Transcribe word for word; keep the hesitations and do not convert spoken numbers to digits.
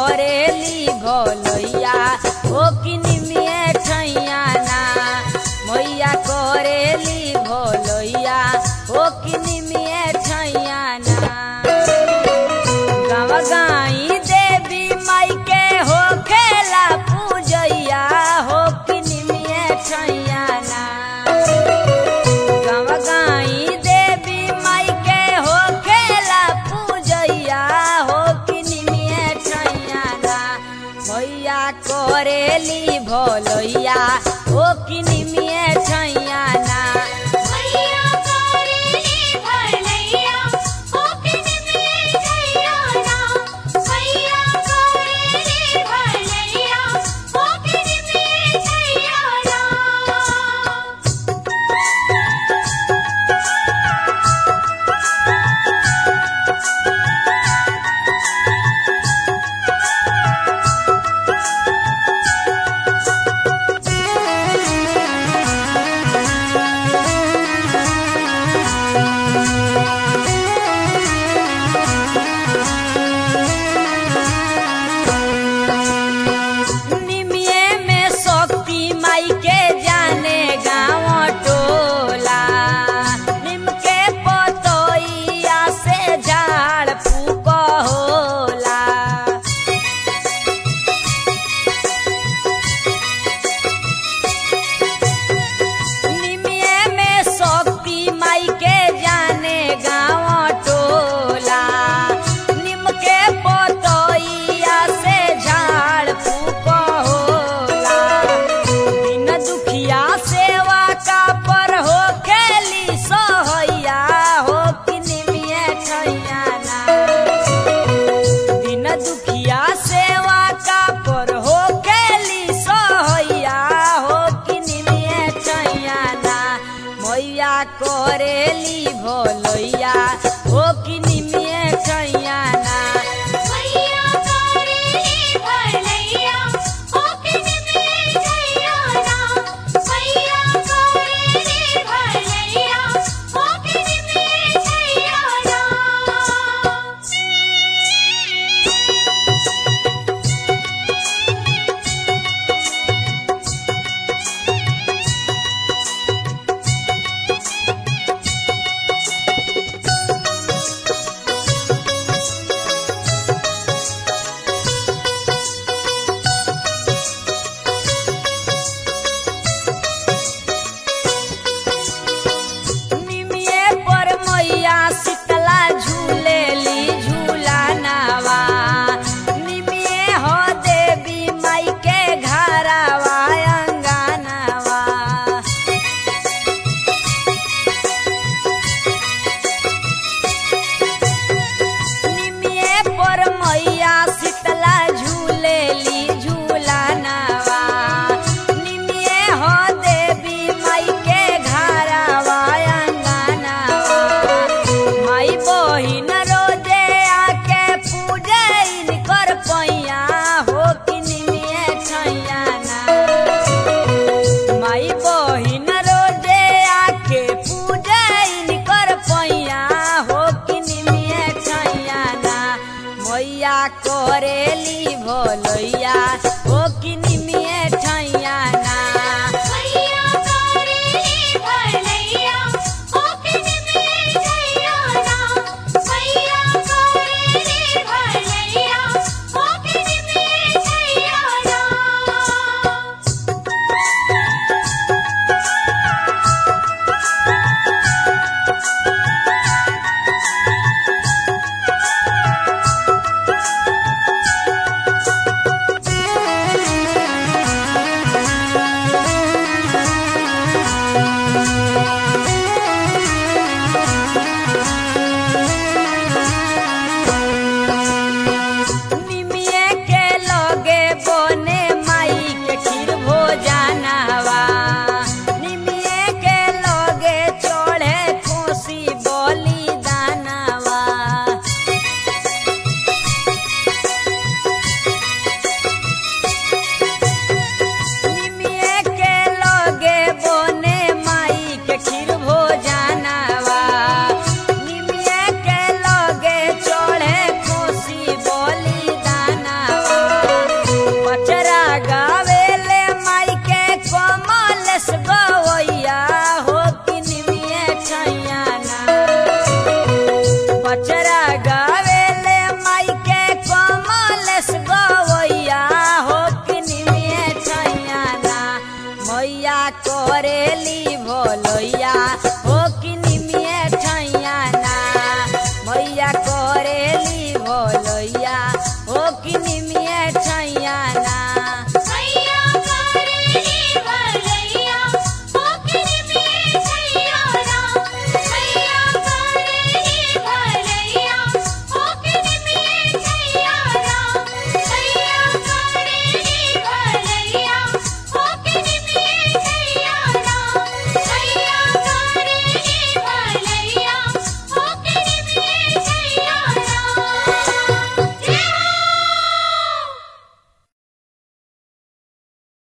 करेली भलैया हो कि निमिये ठैया ना मैया करेली भलैया हो कि निमिये ठैया ना गाँव गाई देवी माई के हो खेला पूजैया हो कि निमिये ठैया ना गाँव गाई देवी माई के हो खेला पूजैया हो कि निमिये ठैया ना मैया करेली भलैया हो कि निमिये ठैया ना मैया करेली भलैया हो कि निमिये ठैया ना मैया करेली भलैया हो कि निमिये ठैया ना निमिये में शक्ति माई के जाने गाँव टोला निम के पतैया से झाड़ फूक होला निमिये में शक्ति माई के जाने गाँव टोला निम के पतैया से झाड़ फूक होला बिन दुखिया सेवा का पर हो खेली सहैया हो कि निमिये ठैया ना बिन दुखिया सेवा का पर हो खेली सहैया हो कि निमिये ठैया ना मैया करेली भलैया हो कि निमिये ठैया ना मैया करेली भलैया हो कि निमिये ठैया ना मैया करेली भलैया हो कि निमिये ठैया ना निमिये पर मैया शीतला झूलेली झूला नावा निमिये हो देवी माई के घरवा अंगनवा निमिये पर मैया शीतला झूलेली झूला नावा निमिये हो देवी माई के घरवा अंगनवा माई बहिन रोजे आके पूजैन कर पैया हो कि निमिये ठैया ना माई बहिन रोजे आके पूजैन कर पैया हो कि निमिये ठैया ना मैया करेली भलैया हो कि निमिये ठैया ना मैया करेली भलैया हो कि निमिये ठैया ना मैया करेली भलैया हो कि निमिये ठैया ना निमिये करेली भलैया